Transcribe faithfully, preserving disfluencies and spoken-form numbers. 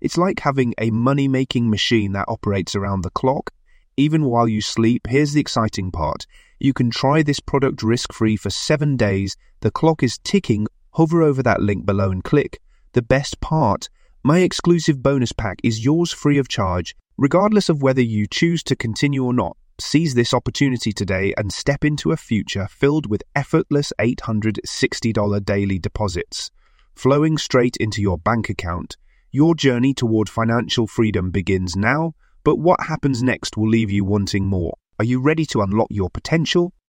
It's like having a money-making machine that operates around the clock. Even while you sleep, here's the exciting part. You can try this product risk-free for seven days. The clock is ticking. Hover over that link below and click. The best part, my exclusive bonus pack is yours free of charge, regardless of whether you choose to continue or not. Seize this opportunity today and step into a future filled with effortless eight hundred sixty dollars daily deposits, flowing straight into your bank account. Your journey toward financial freedom begins now, but what happens next will leave you wanting more. Are you ready to unlock your potential?